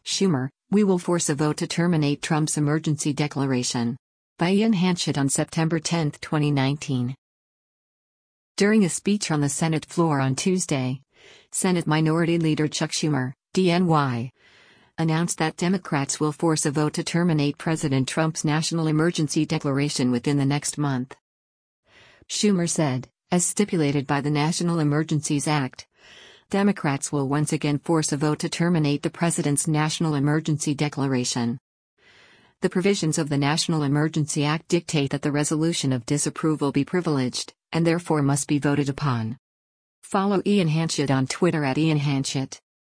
Schumer, we will force a vote to terminate Trump's emergency declaration. By Ian Hanchett on September 10, 2019. During a speech on the Senate floor on Tuesday, Senate Minority Leader Chuck Schumer, DNY, announced that Democrats will force a vote to terminate President Trump's national emergency declaration within the next month. Schumer said, as stipulated by the National Emergencies Act, Democrats will once again force a vote to terminate the president's national emergency declaration. The provisions of the National Emergency Act dictate that the resolution of disapproval be privileged, and therefore must be voted upon. Follow Ian Hanchett on Twitter @IanHanchett.